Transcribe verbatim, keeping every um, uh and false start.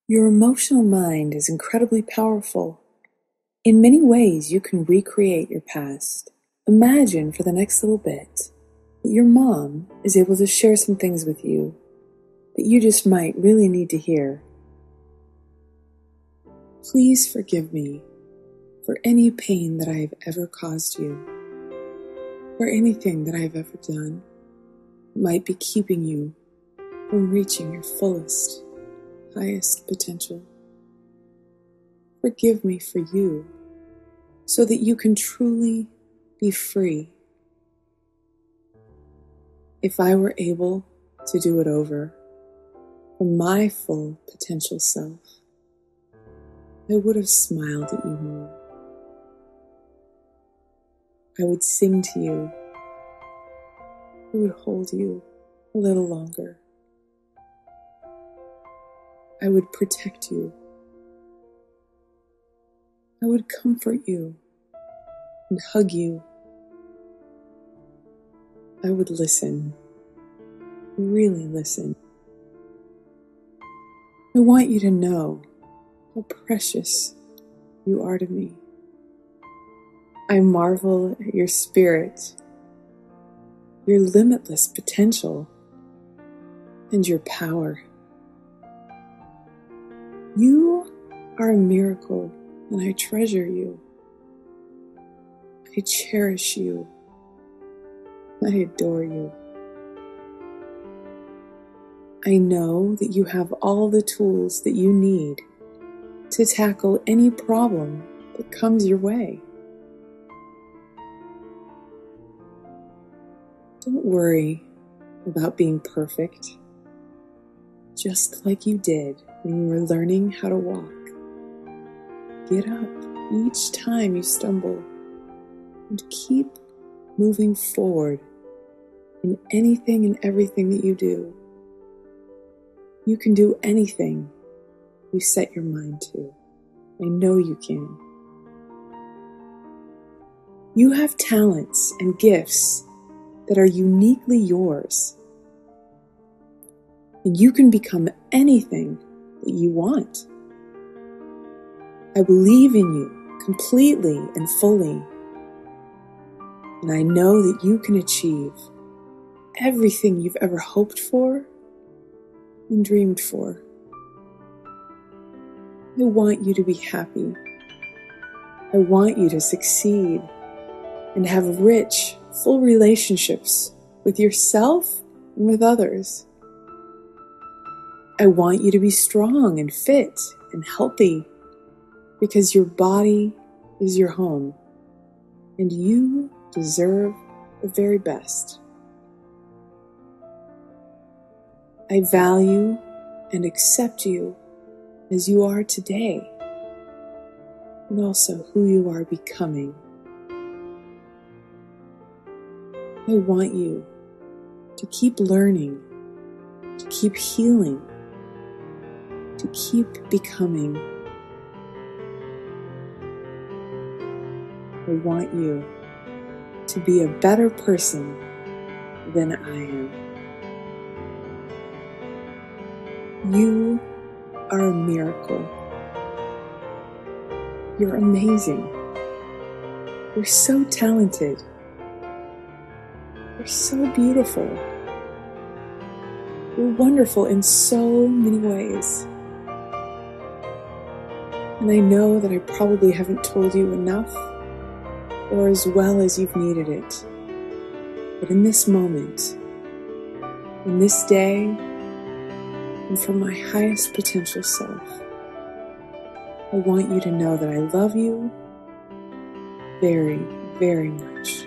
Your emotional mind is incredibly powerful. In many ways, you can recreate your past. Imagine for the next little bit that your mom is able to share some things with you that you just might really need to hear. Please forgive me for any pain that I have ever caused you, or anything that I have ever done that might be keeping you from reaching your fullest, highest potential. Forgive me for you, so that you can truly be free. If I were able to do it over for my full potential self, I would have smiled at you more. I would sing to you. I would hold you a little longer. I would protect you. I would comfort you and hug you. I would listen, really listen. I want you to know how precious you are to me. I marvel at your spirit, your limitless potential, and your power. You are a miracle, and I treasure you. I cherish you. I adore you. I know that you have all the tools that you need to tackle any problem that comes your way. Don't worry about being perfect, just like you did when you were learning how to walk. Get up each time you stumble and keep moving forward in anything and everything that you do. You can do anything you set your mind to. I know you can. You have talents and gifts that are uniquely yours, and you can become anything that you want. I believe in you completely and fully, and I know that you can achieve everything you've ever hoped for and dreamed for. I want you to be happy. I want you to succeed and have rich, full relationships with yourself and with others. I want you to be strong and fit and healthy, because your body is your home and you deserve the very best. I value and accept you as you are today, and also who you are becoming. I want you to keep learning, to keep healing, to keep becoming. I want you to be a better person than I am. You are a miracle. You're amazing. You're so talented. You're so beautiful. You're wonderful in so many ways. And I know that I probably haven't told you enough or as well as you've needed it. But in this moment, in this day, and from my highest potential self, I want you to know that I love you very, very much.